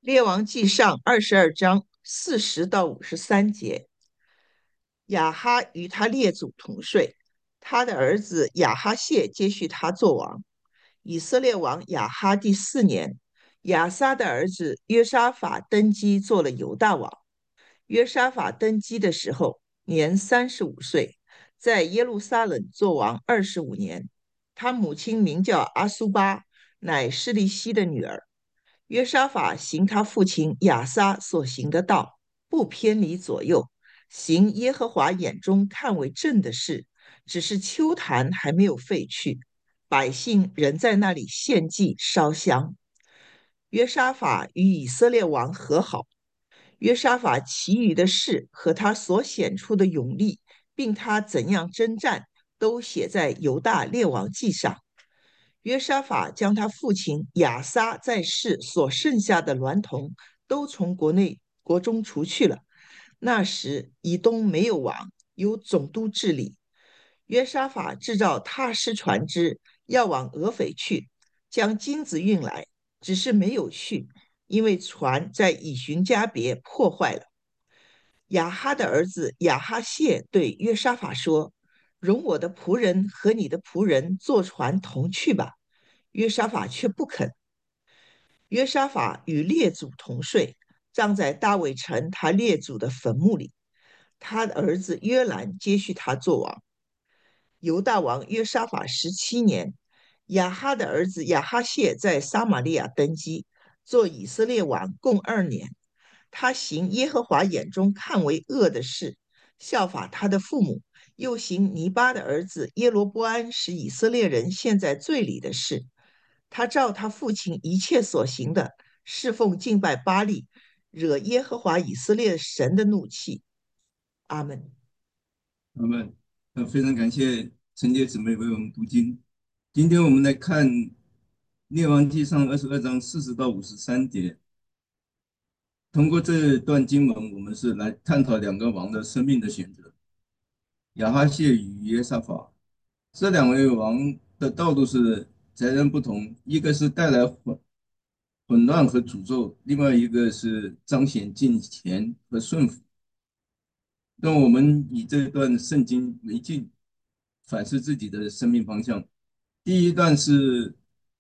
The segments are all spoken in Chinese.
列王纪上22章40到53节，亚哈与他列祖同睡，他的儿子亚哈谢接续他做王。以色列王亚哈第4年，亚撒的儿子约沙法登基做了犹大王。约沙法登基的时候年35岁，在耶路撒冷做王25年。他母亲名叫阿苏巴，乃示利希的女儿。约沙法行他父亲亚撒所行的道，不偏离左右，行耶和华眼中看为正的事，只是秋坛还没有废去，百姓仍在那里献祭烧香。约沙法与以色列王和好。约沙法其余的事和他所显出的勇力，并他怎样征战，都写在犹大列王记上。约沙法将他父亲亚撒在世所剩下的娈童都从国中除去了。那时以东没有王，由总督治理。约沙法制造踏实船只，要往俄斐去，将金子运来，只是没有去，因为船在以寻加别破坏了。亚哈的儿子亚哈谢对约沙法说：容我的仆人和你的仆人坐船同去吧。约沙法却不肯。约沙法与列祖同睡，葬在大卫城他列祖的坟墓里。他的儿子约兰接续他做王。犹大王约沙法17年，亚哈的儿子亚哈谢在撒玛利亚登基，做以色列王共2年。他行耶和华眼中看为恶的事，效法他的父母，又行尼巴的儿子耶罗波安使以色列人陷在罪里的事。他照他父亲一切所行的，侍奉敬拜巴力，惹耶和华以色列神的怒气。阿门。 好们，非常感谢陈杰姊妹为我们读经。今天我们来看《列王纪上》22章40到53节。通过这段经文，我们是来探讨两个王的生命的选择：亚哈谢与约沙法。这两位王的道路是截然不同，一个是带来混乱和诅咒，另外一个是彰显敬虔和顺服。让我们以这段圣经为镜，反思自己的生命方向。第一段是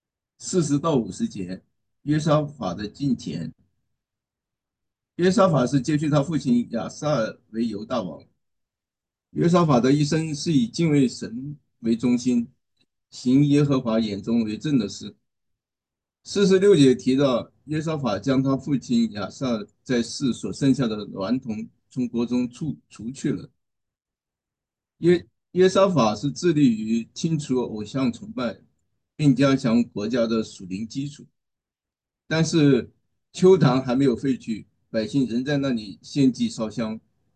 40到50节，约沙法的敬虔。约沙法是接续他父亲亚撒尔为犹大王。约沙法的一生是以敬畏神为中心，行耶和华眼中为正的事。46节提到，约沙法将他父亲亚撒在世所剩下的娈童从国中除去了。约沙法是致力于清除偶像崇拜，并加强国家的属灵基础。但是秋坛还没有废去，百姓仍在那里献祭烧香。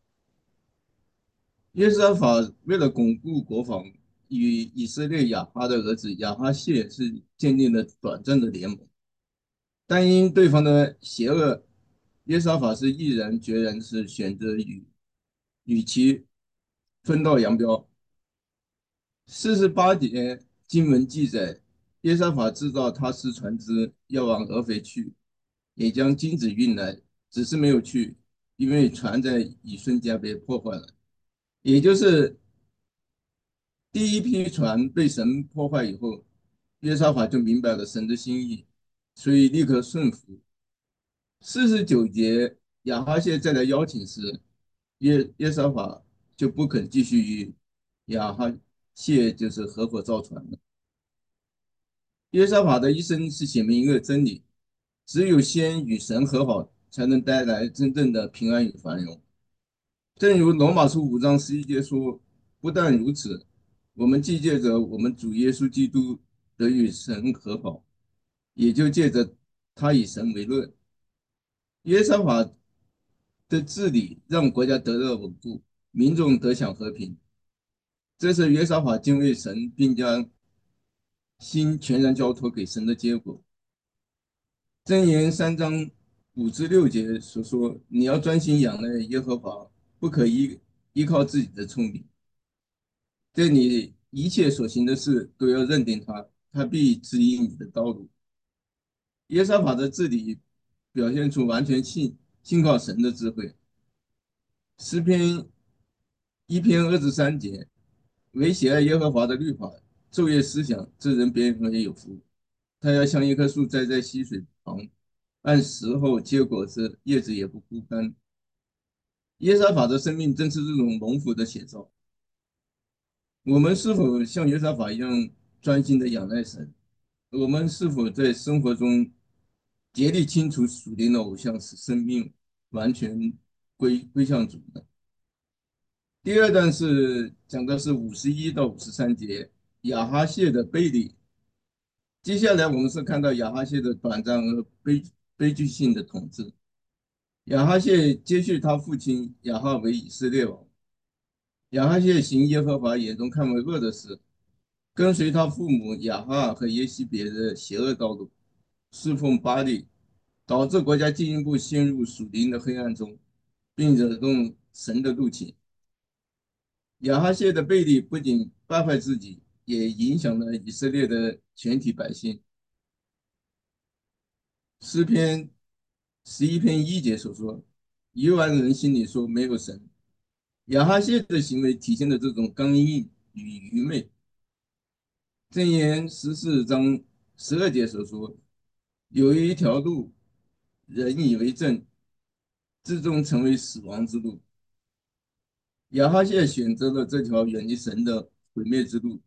约沙法为了巩固国防，与以色列亚哈的儿子亚哈谢是建立了短暂的联盟，但因对方的邪恶，约沙法是毅然决然是选择与其分道扬镳。48节经文记载，约沙法制造他施船只要往俄斐去，也将金子运来，只是没有去，因为船在以孙家被破坏了。也就是第一批船被神破坏以后，约沙法就明白了神的心意，所以立刻顺服。49节亚哈谢再来邀请时，约沙法就不肯继续与亚哈谢就是合伙造船了。约沙法的一生是写明一个真理：只有先与神和好，才能带来真正的平安与繁荣。正如罗马书5章11节说：不但如此，我们既借着我们主耶稣基督得与神和好，也就借着他以神为乐。约沙法的治理让国家得到稳固，民众得享和平。这是约沙法敬畏神，并将心全然交托给神的结果。箴言3章5至6节所说：你要专心仰赖耶和华，不可依靠自己的聪明，在你一切所行的事都要认定他，他必指引你的道路。约沙法的治理表现出完全信靠神的智慧。诗篇1篇23节，唯喜爱耶和华的律法，昼夜思想，这人便为有福。他要像一棵树栽在溪水旁，按时候结果子，叶子也不枯干。耶沙法的生命正是这种蒙福的写照。我们是否像约沙法一样专心的仰赖神？我们是否在生活中竭力清除属灵的偶像，使生命完全归向主呢？第二段是讲的是51到53节，亚哈谢的背离。接下来我们是看到亚哈谢的短暂和悲剧性的统治。亚哈谢接续他父亲亚哈为以色列王。亚哈谢行耶和华眼中看为恶的事，跟随他父母亚哈和耶西别的邪恶道路，侍奉巴力，导致国家进一步陷入属灵的黑暗中，并惹动神的怒气。亚哈谢的背离不仅败坏自己，也影响了以色列的全体百姓。诗篇11篇1节所说：愚顽人心里说没有神。亚哈谢的行为体现了这种刚硬与愚昧。箴言14章12节所说：有一条路，人以为正，最终成为死亡之路。亚哈谢选择了这条远离神的毁灭之路。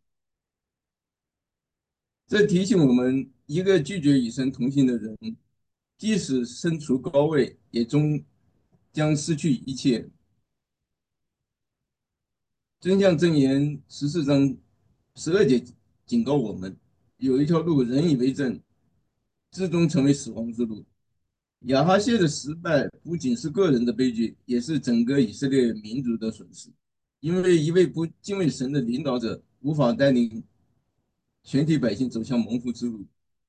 这提醒我们，一个拒绝与神同行的人，即使身处高位，也终将失去一切。真相箴言14章12节警告我们：有一条路，人以为正，最终成为死亡之路。亚哈谢的失败不仅是个人的悲剧，也是整个以色列民族的损失。因为一位不敬畏神的领导者无法带领全体百姓走向蒙福之路。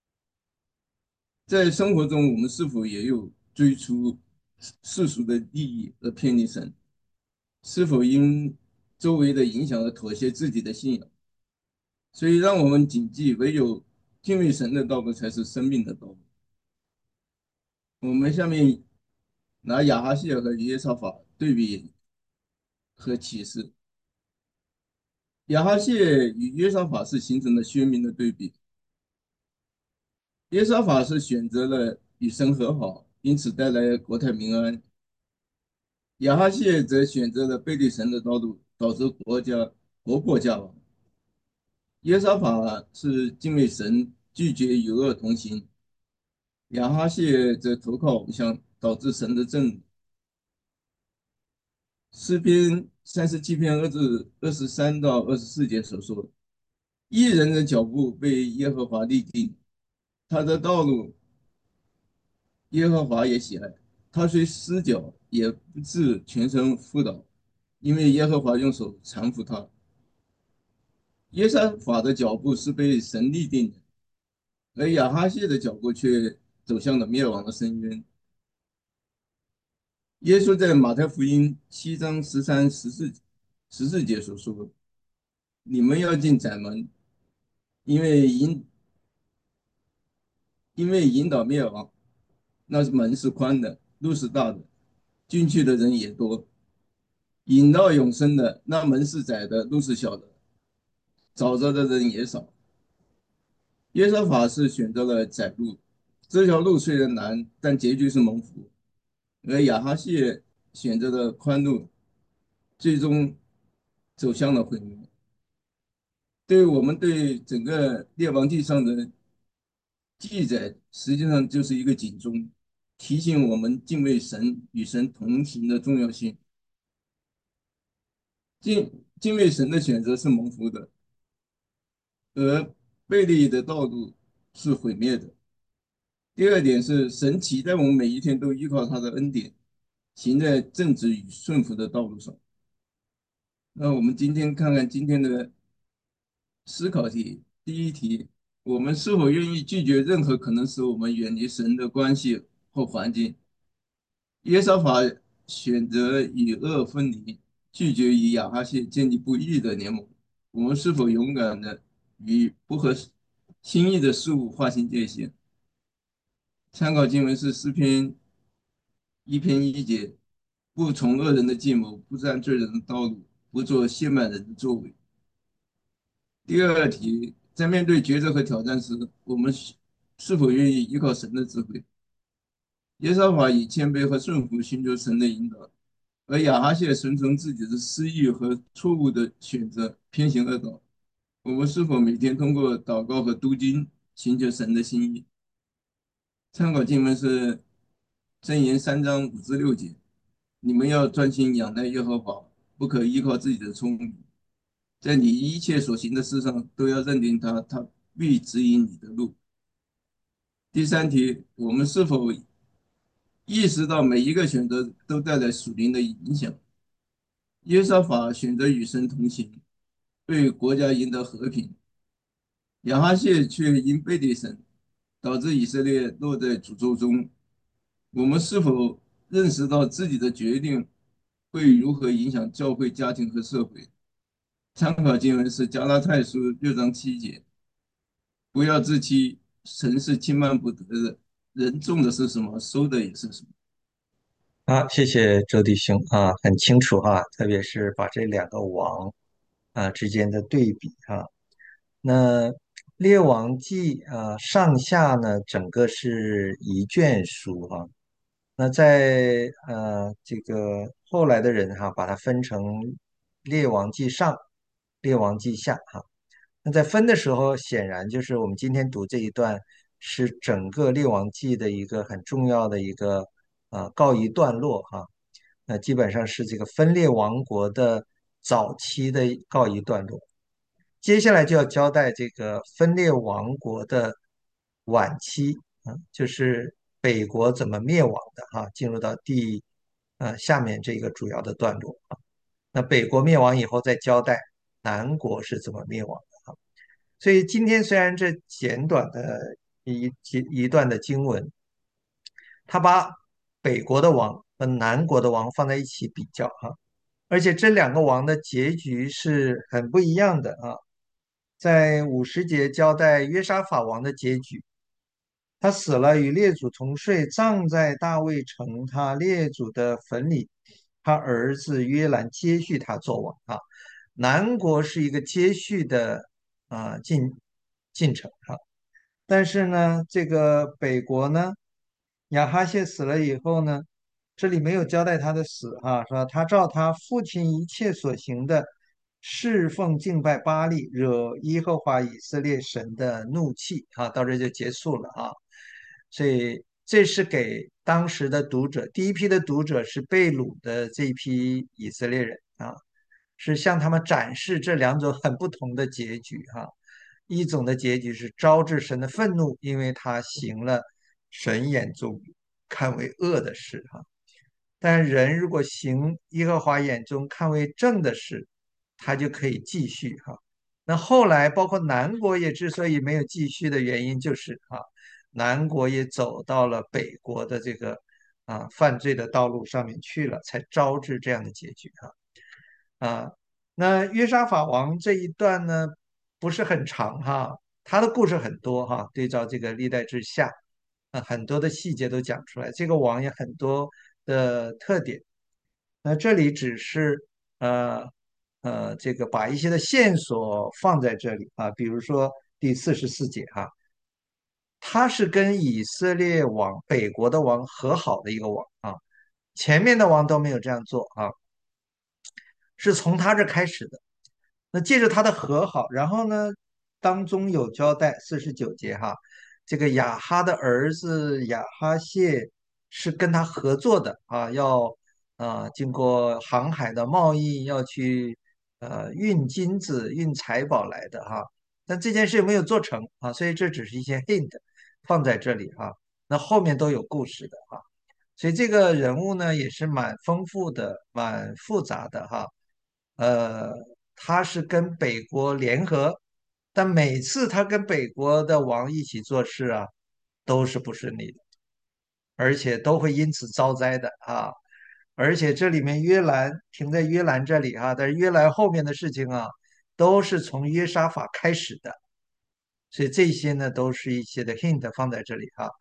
在生活中，我们是否也有追逐世俗的利益而偏离神？是否因周围的影响而妥协自己的信仰？所以，让我们谨记，唯有敬畏神的道路才是生命的道路。我们下面拿亚哈谢和耶沙法对比和启示。亚哈谢与约沙法是形成了鲜明的对比。约沙法是选择了与神和好，因此带来国泰民安；亚哈谢则选择了背离神的道路，导致国破家亡。约沙法是敬畏神，拒绝与恶同行；亚哈谢则投靠偶像，导致神的震怒。诗篇37篇23到24节所说：一人的脚步被耶和华立定，他的道路耶和华也喜爱。他虽失脚，也不致全身扑倒，因为耶和华用手搀扶他。耶沙法的脚步是被神立定的，而亚哈谢的脚步却走向了灭亡的深渊。耶稣在马太福音7章13、14节所说：你们要进窄门，因为引导灭亡，那门是宽的，路是大的，进去的人也多；引到永生的，那门是窄的，路是小的，找着的人也少。耶和法是选择了窄路，这条路虽然难，但结局是蒙福；而亚哈谢选择了宽路，最终走向了毁灭。对我们对整个列王记上的记载，实际上就是一个警钟，提醒我们敬畏神、与神同行的重要性。敬畏神的选择是蒙福的，而背离的道路是毁灭的。第二点是，神期待我们每一天都依靠他的恩典，行在正直与顺服的道路上。那我们今天看看今天的思考题。第一题，我们是否愿意拒绝任何可能使我们远离神的关系或环境？耶沙法选择与恶分离，拒绝与亚哈谢建立不义的联盟。我们是否勇敢的与不合心意的事物划清界限？ 参考经文是诗篇1篇1节，不从恶人的计谋，不占罪人的道路，不做亵慢人的作为。第二题，在面对抉择和挑战时，我们是否愿意依靠神的智慧？耶和华以谦卑和顺服寻求神的引导，而亚哈谢顺从自己的私欲和错误的选择，偏行恶道。我们是否每天通过祷告和读经寻求神的心意？参考经文是箴言3章5至6节，你们要专心仰赖耶和华，不可依靠自己的聪明，在你一切所行的事上都要认定他，他必指引你的路。第三题，我们是否意识到每一个选择都带来属灵的影响？约沙法选择与神同行，为国家赢得和平；亚哈谢却因背对神，导致以色列落在诅咒中。我们是否认识到自己的决定会如何影响教会、家庭和社会？参考经文是加拉太书6章7节，不要自欺，神是轻慢不得的，人种的是什么，收的也是什么。 啊，谢谢周弟兄啊，很清楚哈，特别是把这两个王之间的对比啊。那《列王记》上下呢，整个是一卷书哈。那在这个后来的人哈，把它分成《列王记上》《列王记下》哈。那在分的时候，显然就是我们今天读这一段是整个《列王记》的一个很重要的一个告一段落哈。那基本上是这个分裂王国的早期的告一段落。接下来就要交代这个分裂王国的晚期就是北国怎么灭亡的哈，进入到下面这个主要的段落啊。那北国灭亡以后，再交代南国是怎么灭亡的啊。所以今天虽然这简短的一段的经文，他把北国的王和南国的王放在一起比较哈，而且这两个王的结局是很不一样的啊。在50节交代约沙法王的结局，他死了，与列祖同睡，葬在大卫城他列祖的坟里。他儿子约兰接续他做王啊。南国是一个接续的进程啊。但是呢，这个北国呢，亚哈谢死了以后呢，这里没有交代他的死哈，说他照他父亲一切所行的侍奉敬拜巴力，惹耶和华以色列神的怒气啊，到这就结束了啊。所以这是给当时的读者，第一批的读者是被掳的这一批以色列人啊，是向他们展示这两种很不同的结局哈。一种的结局是招致神的愤怒，因为他行了神眼中看为恶的事哈。但人如果行耶和华眼中看为正的事，他就可以继续哈。那后来包括南国也之所以没有继续的原因，就是南国也走到了北国的这个犯罪的道路上面去了，才招致这样的结局那约沙法王这一段呢，不是很长哈，他的故事很多哈，对照这个历代志下，很多的细节都讲出来，这个王也很多的特点。那这里只是呃这个把一些的线索放在这里啊，比如说第44节哈，他是跟以色列王北国的王和好的一个王啊，前面的王都没有这样做啊，是从他这开始的。那借着他的和好，然后呢，当中有交代49节哈，这个亚哈的儿子亚哈谢是跟他合作的啊，要经过航海的贸易，要去运金子、运财宝来的哈，但这件事没有做成啊，所以这只是一些 hint 放在这里哈，那后面都有故事的哈，所以这个人物呢也是蛮丰富的、蛮复杂的哈。呃，他是跟北国联合，但每次他跟北国的王一起做事都是不顺利的，而且都会因此遭灾的啊。而且这里面约兰停在约兰这里但是约兰后面的事情都是从约沙法开始的，所以这些呢都是一些的 hint 放在这里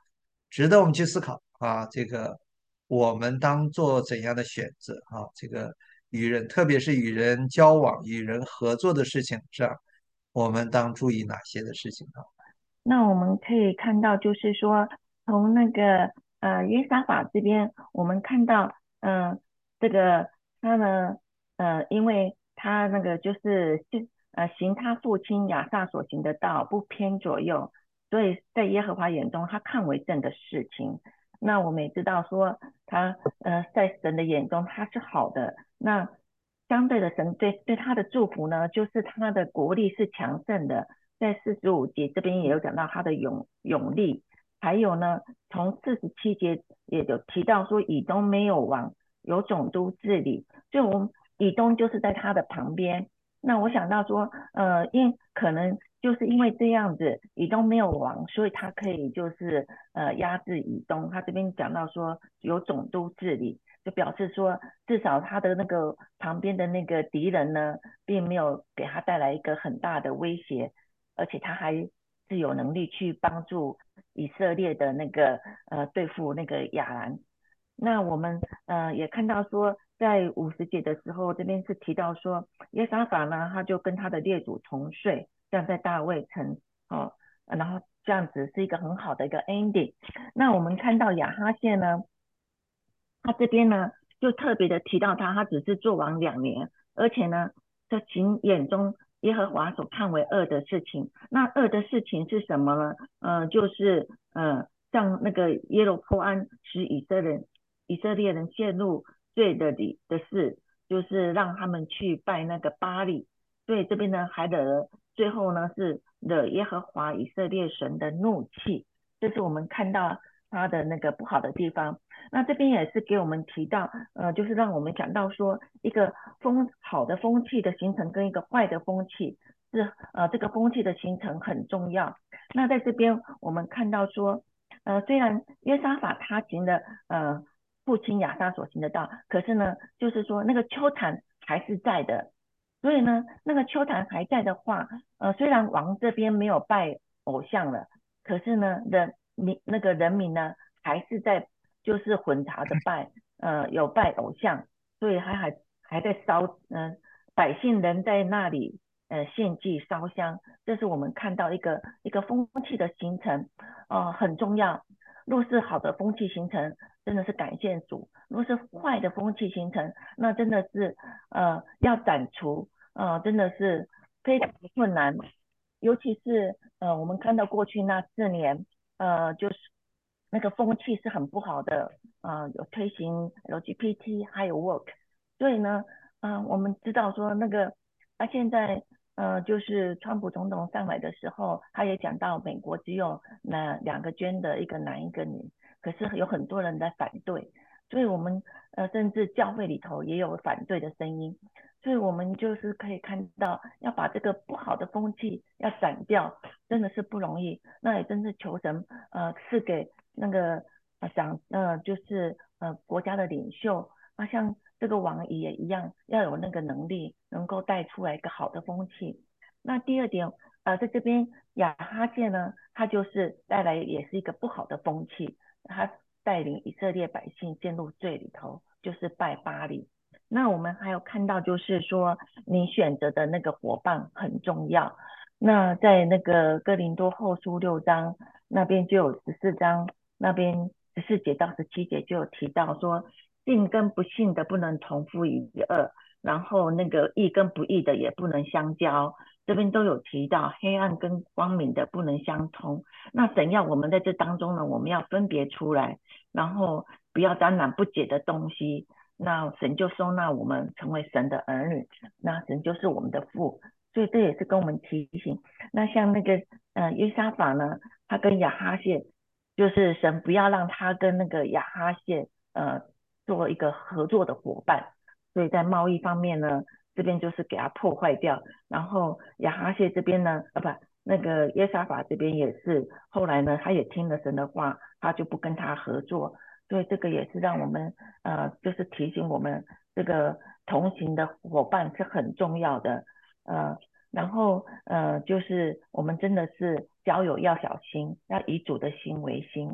值得我们去思考啊。这个我们当做怎样的选择啊？这个与人，特别是与人交往、与人合作的事情上，我们当注意哪些的事情啊？ 那我们可以看到，就是说，从那个约沙法这边，我们看到，这个他呢，因为他那个就是行他父亲亚萨所行的道，不偏左右，所以在耶和华眼中，他看为正的事情。那我们也知道说，他在神的眼中他是好的。那相对的，神对他的祝福呢，就是他的国力是强盛的。在45节这边也有讲到他的勇力，还有呢，从47节也有提到说以东没有王，有总督治理，所以我们以东就是在他的旁边。那我想到说，可能就是因为这样子，以东没有王，所以他可以就是压制以东。他这边讲到说有总督治理，就表示说至少他的那个旁边的那个敌人呢，并没有给他带来一个很大的威胁。而且他还是有能力去帮助以色列的那个对付那个亚兰。那我们也看到说，在50节的时候，这边是提到说，耶沙法呢，他就跟他的列祖同睡，这样在大卫城哦，然后这样子是一个很好的一个 ending。那我们看到亚哈谢呢，他这边呢就特别的提到他只是做王2年，而且呢，在其眼中耶和华所看为恶的事情。那恶的事情是什么呢？就是像那个耶罗波安使以色列人陷入罪的事，就是让他们去拜那个巴力。所以这边呢，还惹最后呢是惹耶和华以色列神的怒气，这是我们看到他的那个不好的地方。那这边也是给我们提到，就是让我们讲到说，一个好的风气的形成跟一个坏的风气是这个风气的形成很重要。那在这边我们看到说，虽然约沙法他行的父亲亚撒所行的道，可是呢，就是说那个丘坛还是在的。所以呢，那个丘坛还在的话，虽然王这边没有拜偶像了，可是呢，那个人民呢，还是在就是混杂的拜，有拜偶像，所以还在烧，百姓人在那里献祭烧香，这是我们看到一个风气的形成，很重要。若是好的风气形成，真的是感谢主；若是坏的风气形成，那真的是要斩除，真的是非常的困难。尤其是我们看到过去那4年，就是那个风气是很不好的，有推行 LGBT 还有 work，所以呢，我们知道说那个他现在就是川普总统上来的时候，他也讲到美国只有那2个捐的，一个男一个女，可是有很多人在反对，所以我们甚至教会里头也有反对的声音，所以我们就是可以看到要把这个不好的风气要斩掉，真的是不容易。那也真是求神赐给那个就是国家的领袖，像这个王也一样，要有那个能力，能够带出来一个好的风气。那第二点，在这边亚哈谢呢，他就是带来也是一个不好的风气，他带领以色列百姓陷入罪里头，就是拜巴力。那我们还有看到，就是说你选择的那个伙伴很重要。那在那个哥林多后书6章那边就有14章那边14节到17节就有提到说，信跟不信的不能同父一轭，然后那个义跟不义的也不能相交。这边都有提到黑暗跟光明的不能相通。那神要我们在这当中呢，我们要分别出来，然后不要沾染不洁的东西。那神就收纳我们成为神的儿女，那神就是我们的父，所以这也是跟我们提醒。那像那个约沙法呢，他跟亚哈谢，就是神不要让他跟那个亚哈谢做一个合作的伙伴，所以在贸易方面呢，这边就是给他破坏掉。然后亚哈谢这边呢，不，那个约沙法这边也是，后来呢，他也听了神的话，他就不跟他合作。所以这个也是让我们就是提醒我们，这个同行的伙伴是很重要的。呃，然后就是我们真的是交友要小心，要以主的心为心。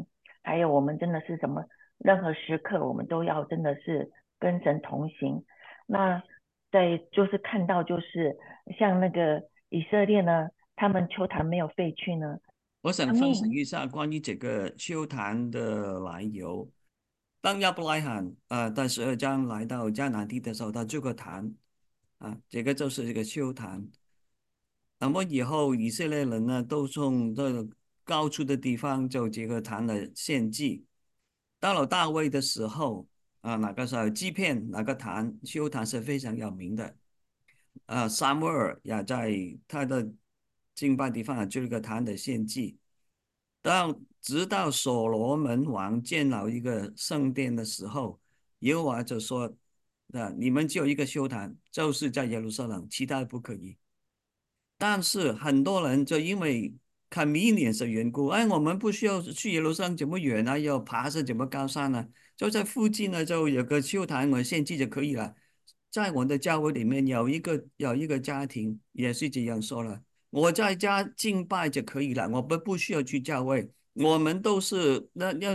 还有我们真的是什么，任何时刻我们都要真的是跟神同行。那在就是看到就是像那个以色列呢，他们丘坛没有废去呢， 我想他们分享一下关于这个秋坛的来由。当亚伯拉罕在12章来到迦南地的时候，他这个坛这个就是这个秋坛。那么以后以色列人呢，都从这个高处的地方就这个坛的献祭。到了大卫的时候那个时候祭片那个坛秋坛是非常有名的。撒母耳也在他的敬拜地方就一个坛的献祭。直到所罗门王建了一个圣殿的时候，耶和华就说：你们只有一个修坛，就是在耶路撒冷，其他的不可以。但是很多人就因为 convenience 的缘故，我们不需要去耶路撒冷怎么远啊，要爬上怎么高山呢、就在附近呢，就有个修坛，我献祭就可以了。在我的教会里面有一个家庭也是这样说了，我在家敬拜就可以了，我不需要去教会。我们都是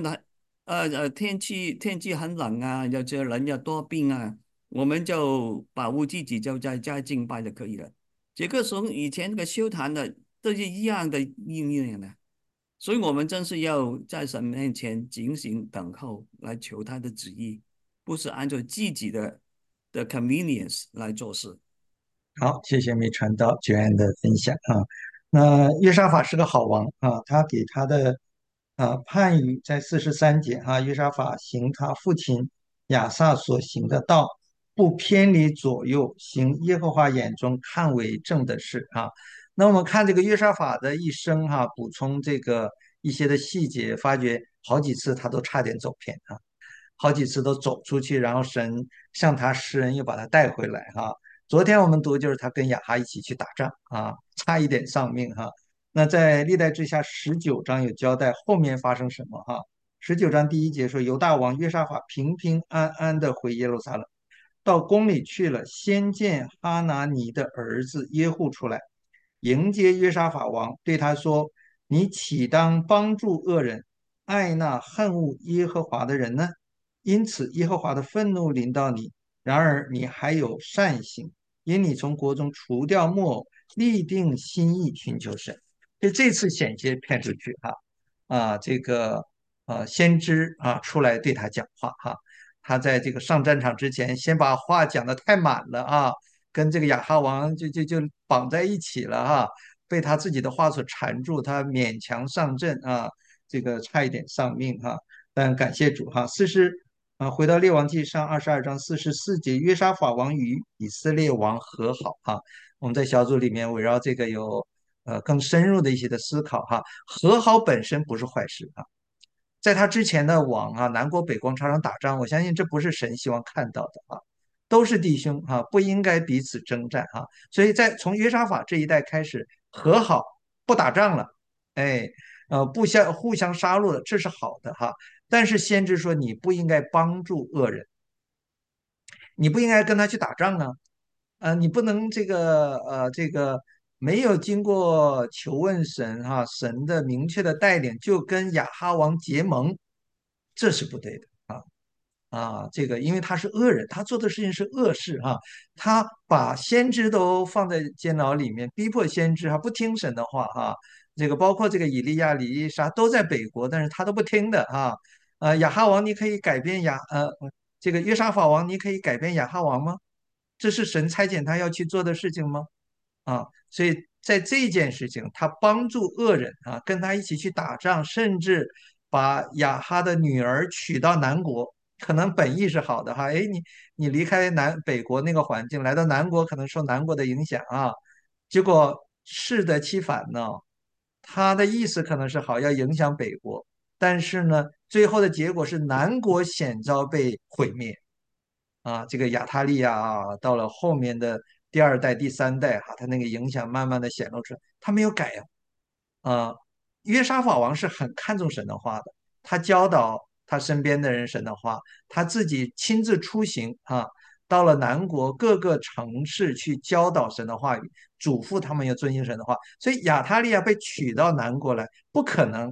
天气很冷啊，有些人要多病啊，我们就保护自己，就在家敬拜就可以了。这个从以前那个修坛的都是一样的应用的，所以我们真是要在神面前警醒等候，来求他的旨意，不是按照自己的 convenience 来做事。 好，谢谢没传道久安的分享啊。那约沙法是个好王啊，他给他的判语在43节啊，约沙法行他父亲亚撒所行的道，不偏离左右，行耶和华眼中看为正的事啊。那我们看这个约沙法的一生哈、补充这个一些的细节，发觉好几次他都差点走偏啊。好几次都走出去，然后神向他施恩，又把他带回来哈。昨天我们读就是他跟亚哈一起去打仗啊，差一点丧命哈。那在历代志下19章有交代后面发生什么哈。19章第1节说，犹大王约沙法平平安安的回耶路撒冷，到宫里去了，先见哈拿尼的儿子耶户出来，迎接约沙法王，对他说：“你岂当帮助恶人，爱那恨恶耶和华的人呢？因此耶和华的愤怒临到你，然而你还有善行，因你从国中除掉木偶，立定心意寻求神。”所以这次险些骗出去哈这个先知出来对他讲话哈。他在这个上战场之前，先把话讲得太满了啊，跟这个亚哈王就绑在一起了哈，被他自己的话所缠住，他勉强上阵啊，这个差一点丧命哈。但感谢主哈，回到列王记上22章44节，约沙法王与以色列王和好哈。我们在小组里面围绕这个有更深入的一些的思考哈。和好本身不是坏事啊，在他之前的王南国北国常常打仗，我相信这不是神希望看到的啊，都是弟兄不应该彼此征战所以从约沙法这一代开始和好，不打仗了，哎，不互相杀戮了，这是好的哈。但是先知说你不应该帮助恶人，你不应该跟他去打仗啊，你不能这个没有经过求问神神的明确的带领就跟亚哈王结盟，这是不对的这个因为他是恶人，他做的事情是恶事他把先知都放在监牢里面，逼迫先知不听神的话这个包括这个以利亚、以利沙都在北国，但是他都不听的亚哈王你可以改变这个约沙法王你可以改变亚哈王吗？这是神差遣他要去做的事情吗？所以在这件事情，他帮助恶人跟他一起去打仗，甚至把亚哈的女儿娶到南国，可能本意是好的哎，你离开北国那个环境，来到南国，可能受南国的影响结果适得其反呢。他的意思可能是好，要影响北国，但是呢，最后的结果是南国险遭被毁灭。这个亚他利亚到了后面的第二代、第三代他那个影响慢慢的显露出来，他没有改约沙法王是很看重神的话的，他教导他身边的人神的话，他自己亲自出行到了南国各个城市去教导神的话语，嘱咐他们要遵行神的话。所以亚他利亚被娶到南国来，不可能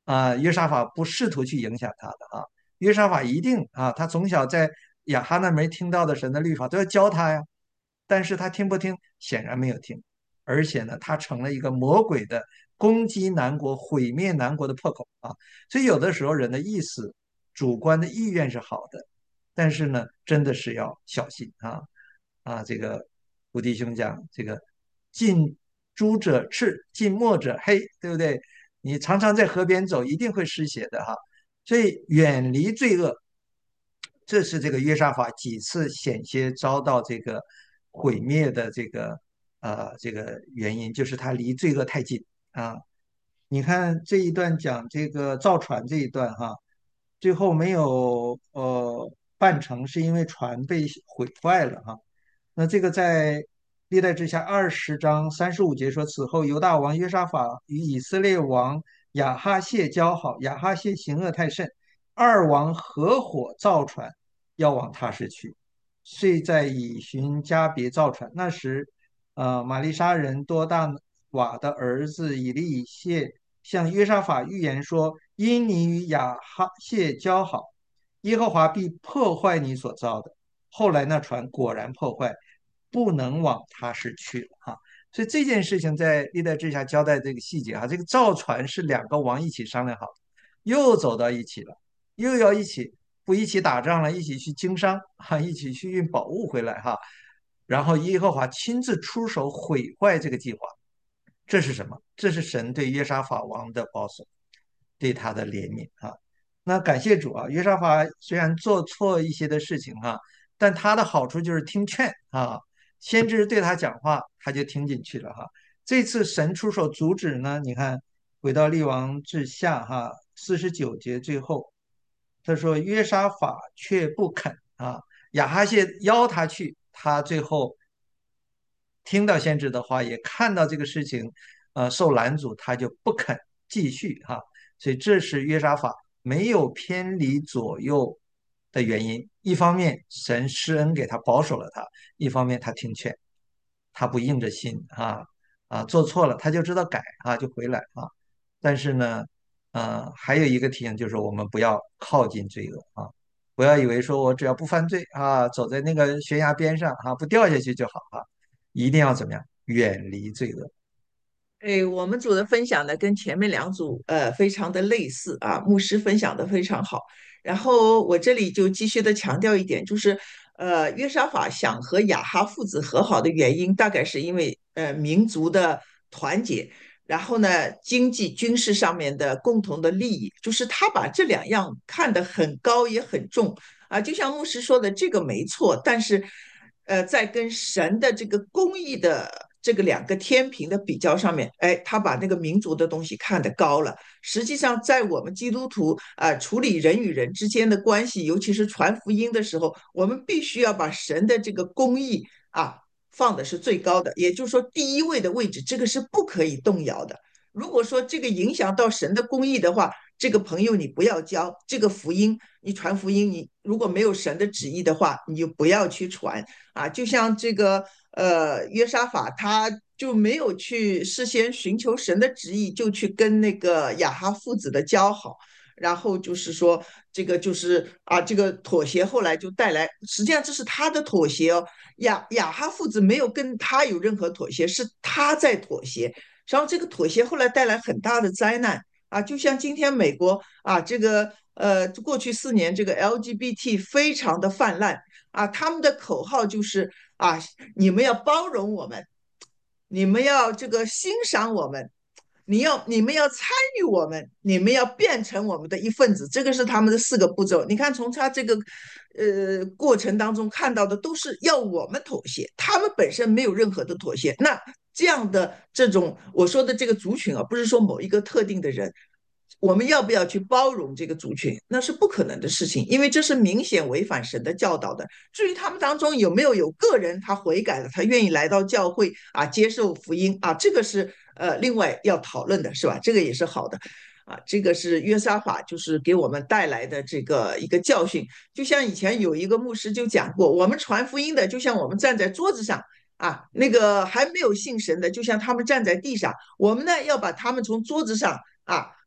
约沙法不试图去影响他的约沙法一定他从小在亚哈那没听到的神的律法都要教他呀，但是他听不听？显然没有听，而且呢，他成了一个魔鬼的攻击南国、毁灭南国的破口所以有的时候人的意思、主观的意愿是好的，但是呢，真的是要小心这个胡弟兄讲这个近朱者赤，近墨者黑，对不对？你常常在河边走，一定会失血的所以远离罪恶，这是这个约沙法几次险些遭到这个毁灭的这个原因，就是他离罪恶太近啊。你看这一段讲这个造船这一段最后没有办成，是因为船被毁坏了那这个在历代志下20章35节说，此后犹大王约沙法与以色列王亚哈谢交好，亚哈谢行恶太甚，二王合伙造船，要往他施去，遂在以寻加别造船。那时，玛丽莎人多大瓦的儿子以利以谢向约沙法预言说：因你与亚哈谢交好，耶和华必破坏你所造的。后来那船果然破坏，不能往他施去了所以这件事情在历代志下交代这个细节这个造船是两个王一起商量好，又走到一起了，又要一起不一起打仗了，一起去经商一起去运宝物回来然后耶和华亲自出手毁坏这个计划，这是什么？这是神对约沙法王的保守，对他的怜悯那感谢主约沙法虽然做错一些的事情但他的好处就是听劝先知对他讲话，他就听进去了这次神出手阻止呢，你看回到列王志下49节最后，他说约沙法却不肯亚哈谢邀他去，他最后听到先知的话，也看到这个事情受拦阻，他就不肯继续所以这是约沙法没有偏离左右的原因。一方面神施恩给他保守了他，一方面他听劝，他不硬着心做错了他就知道改就回来但是呢还有一个提醒就是我们不要靠近罪恶不要以为说我只要不犯罪走在那个悬崖边上不掉下去就好一定要怎么样远离罪恶。 哎，我们组的分享呢，跟前面两组非常的类似牧师分享的非常好。然后我这里就继续的强调一点，就是约沙法想和亚哈父子和好的原因，大概是因为民族的团结，然后呢经济军事上面的共同的利益，就是他把这两样看得很高也很重就像牧师说的，这个没错，但是在跟神的这个公义的这个两个天平的比较上面，哎，他把那个民族的东西看得高了。实际上，在我们基督徒处理人与人之间的关系，尤其是传福音的时候，我们必须要把神的这个公义放的是最高的，也就是说第一位的位置，这个是不可以动摇的。如果说这个影响到神的公义的话，这个朋友你不要交，这个福音你传福音，你如果没有神的旨意的话，你就不要去传就像这个约沙法他就没有去事先寻求神的旨意，就去跟那个亚哈父子的交好。然后就是说，这个就是这个妥协后来就带来，实际上这是他的妥协亚哈父子没有跟他有任何妥协，是他在妥协。然后这个妥协后来带来很大的灾难就像今天美国这个过去4年这个 LGBT 非常的泛滥他们的口号就是你们要包容我们，你们要这个欣赏我们，你们要参与我们，你们要变成我们的一份子，这个是他们的4个步骤。你看，从他这个过程当中看到的都是要我们妥协，他们本身没有任何的妥协。那这样的这种我说的这个族群不是说某一个特定的人，我们要不要去包容这个族群，那是不可能的事情，因为这是明显违反神的教导的。至于他们当中有没有个人他悔改了，他愿意来到教会接受福音这个是另外要讨论的，是吧？这个也是好的这个是约沙法就是给我们带来的这个一个教训。就像以前有一个牧师就讲过，我们传福音的就像我们站在桌子上那个还没有信神的，就像他们站在地上，我们呢要把他们从桌子上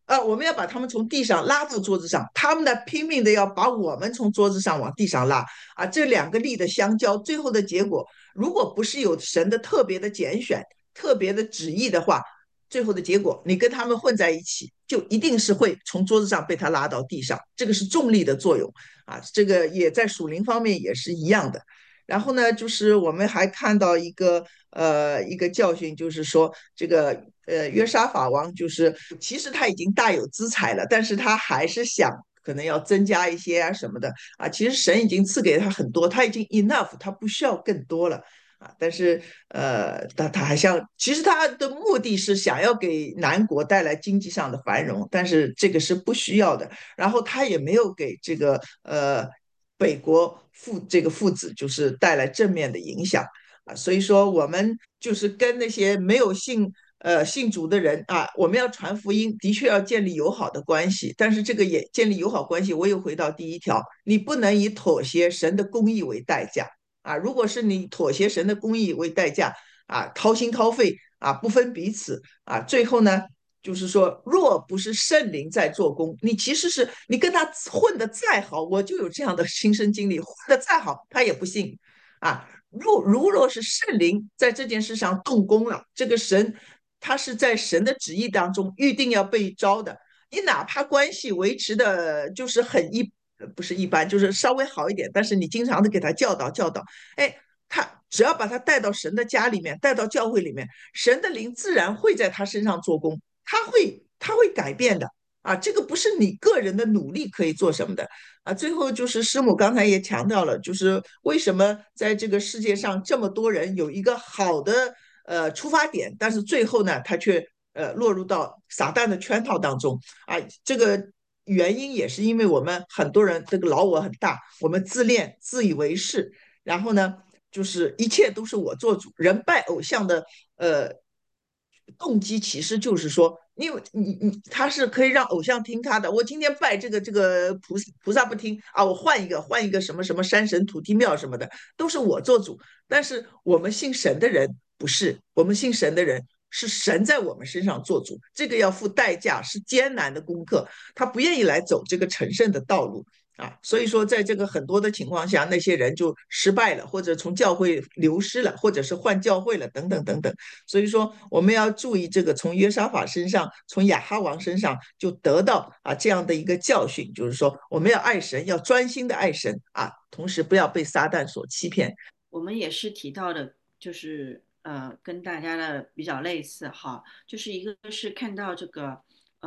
我们要把他们从地上拉到桌子上，他们呢拼命的要把我们从桌子上往地上拉这两个力的相交，最后的结果，如果不是有神的特别的拣选、特别的旨意的话，最后的结果，你跟他们混在一起，就一定是会从桌子上被他拉到地上，这个是重力的作用这个也在属灵方面也是一样的。然后呢，就是我们还看到一个教训，就是说这个约沙法王，就是其实他已经大有资财了，但是他还是想可能要增加一些什么的其实神已经赐给他很多，他已经 enough，他不需要更多了。但是他还想，其实他的目的是想要给南国带来经济上的繁荣，但是这个是不需要的。然后他也没有给这个北国这个父子就是带来正面的影响所以说我们就是跟那些没有信主的人我们要传福音，的确要建立友好的关系，但是这个也建立友好关系，我又回到第一条，你不能以妥协神的公义为代价如果是你妥协神的公义为代价掏心掏肺不分彼此最后呢，就是说，若不是圣灵在做工，你其实是你跟他混的再好，我就有这样的亲身经历，混的再好，他也不信如若是圣灵在这件事上动工了，这个神他是在神的旨意当中预定要被招的，你哪怕关系维持的就是不是一般，就是稍微好一点，但是你经常的给他教导教导，哎，他只要把他带到神的家里面，带到教会里面，神的灵自然会在他身上做工，他会改变的这个不是你个人的努力可以做什么的最后就是师母刚才也强调了，就是为什么在这个世界上这么多人有一个好的出发点，但是最后呢，他却落入到撒旦的圈套当中这个原因也是因为我们很多人这个老我很大，我们自恋自以为是，然后呢，就是一切都是我做主。人拜偶像的呃动机其实就是说，他是可以让偶像听他的。我今天拜这个菩萨不听我换一个什么什么山神土地庙什么的，都是我做主。但是我们信神的人不是，我们信神的人是神在我们身上做主，这个要付代价，是艰难的功课。他不愿意来走这个成圣的道路。所以说，在这个很多的情况下，那些人就失败了，或者从教会流失了，或者是换教会了，等等等等。所以说，我们要注意这个，从约沙法身上，从亚哈王身上，就得到这样的一个教训，就是说，我们要爱神，要专心的爱神同时不要被撒旦所欺骗。 我们也是提到的，就是跟大家的比较类似哈，就是一个是看到这个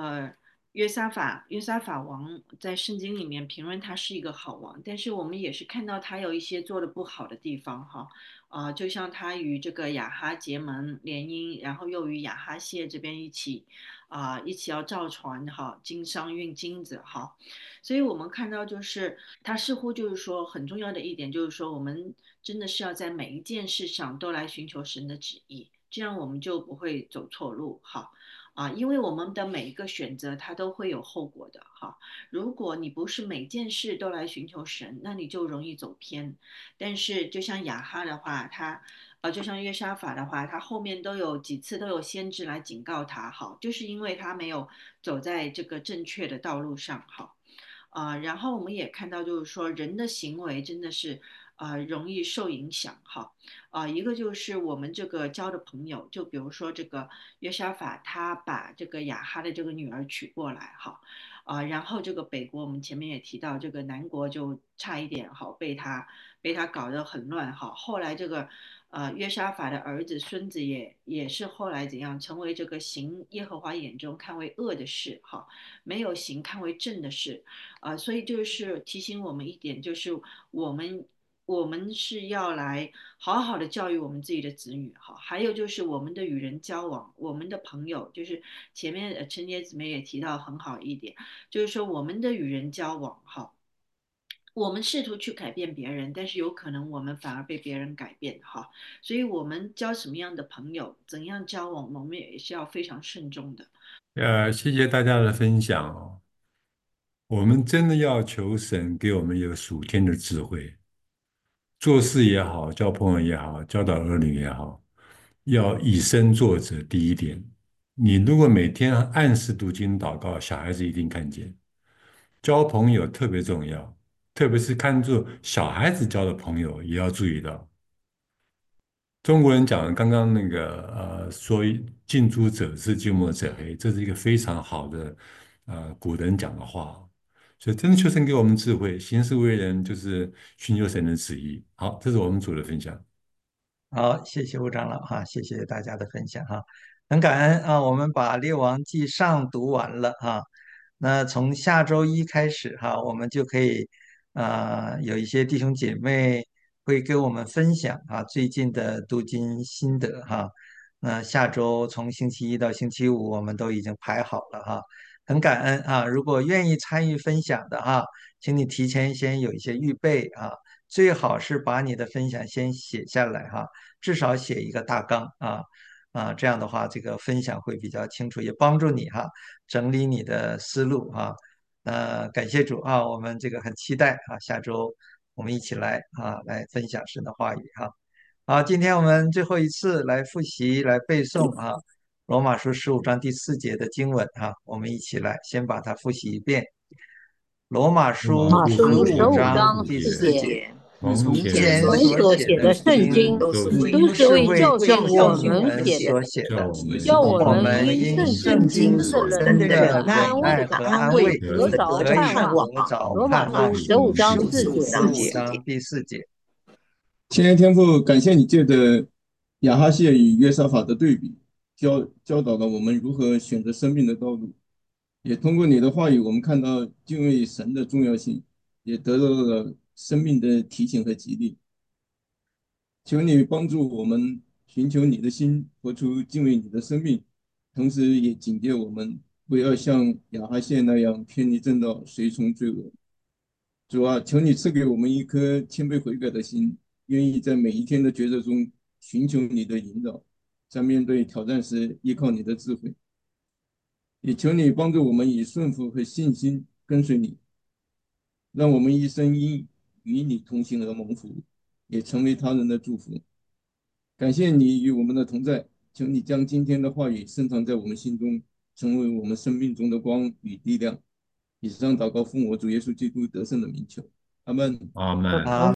约沙法王在圣经里面评论他是一个好王，但是我们也是看到他有一些做的不好的地方哈就像他与这个亚哈结盟联姻，然后又与亚哈谢这边一起要造船哈，经商运金子哈，所以我们看到就是他似乎就是说很重要的一点就是说我们真的是要在每一件事上都来寻求神的旨意，这样我们就不会走错路哈。因为我们的每一个选择它都会有后果的哈。如果你不是每件事都来寻求神，那你就容易走偏。但是就像亚哈的话，就像约沙法的话，他后面都有几次都有先知来警告他哈，就是因为他没有走在这个正确的道路上哈。然后我们也看到，就是说人的行为真的是容易受影响哈。一个就是我们这个交的朋友，就比如说这个约沙法，他把这个亚哈的这个女儿娶过来哈。然后这个北国我们前面也提到，这个南国就差一点哈被他搞得很乱哈。后来这个约沙法的儿子孙子也是后来怎样成为这个行耶和华眼中看为恶的事哈，没有行看为正的事所以就是提醒我们一点，就是我们是要来好好的教育我们自己的子女哈，还有就是我们的与人交往，我们的朋友，就是前面陈姐姊妹也提到很好一点，就是说我们的与人交往哈。我们试图去改变别人，但是有可能我们反而被别人改变哈，所以我们交什么样的朋友，怎样交往，我们也是要非常慎重的。 谢谢大家的分享哦。我们真的要求神给我们有属天的智慧，做事也好，交朋友也好，教导儿女也好，要以身作则。第一点， 你如果每天按时读经祷告，小孩子一定看见。交朋友特别重要，特别是看住小孩子交的朋友，也要注意到。中国人讲刚刚那个说近朱者赤，近墨者黑，这是一个非常好的古人讲的话。所以真的求神给我们智慧，行事为人就是寻求神的旨意。好，这是我们组的分享。 好，谢谢吴长老哈，谢谢大家的分享哈，很感恩啊，我们把《列王纪上》读完了哈，那从下周一开始哈，我们就可以有一些弟兄姐妹会跟我们分享啊最近的读经心得哈，那下周从星期一到星期五我们都已经排好了哈，很感恩啊，如果愿意参与分享的哈，请你提前先有一些预备啊。最好是把你的分享先写下来哈，至少写一个大纲这样的话这个分享会比较清楚，也帮助你哈整理你的思路哈。感谢主啊，我们这个很期待啊，下周我们一起来来分享神的话语哈。好，今天我们最后一次来复习来背诵罗马书15章第4节的经文我们一起来先把它复习一遍。罗马书罗马书书十五 15 章章第章4 4 节， 节， 从从前前从所写的写的圣经都都是都是为为教教训我训我们们写的， 所写的， 叫我们叫我我们们因因圣圣经经所的生的忍忍耐耐和和安慰安慰， 得着可以盼望。 得着罗马盼望。 书15章4 十五节。 章第4节， 亲爱的天父，感谢你借着亚哈谢与约沙法的对比，教导了我们如何选择生命的道路。也通过你的话语，我们看到敬畏神的重要性，也得到了生命的提醒和激励。求你帮助我们寻求你的心，活出敬畏你的生命，同时也警戒我们不要像亚哈谢那样偏离正道，随从罪恶。主啊，求你赐给我们一颗谦卑悔改的心，愿意在每一天的抉择中寻求你的引导，在面对挑战时依靠你的智慧。也求你帮助我们以顺服和信心跟随你，让我们一生因与你同行而蒙福，也成为他人的祝福。感谢你与我们的同在，求你将今天的话语深藏在我们心中，成为我们生命中的光与力量。以上祷告奉我主耶稣基督得胜的名求，阿门。 阿门。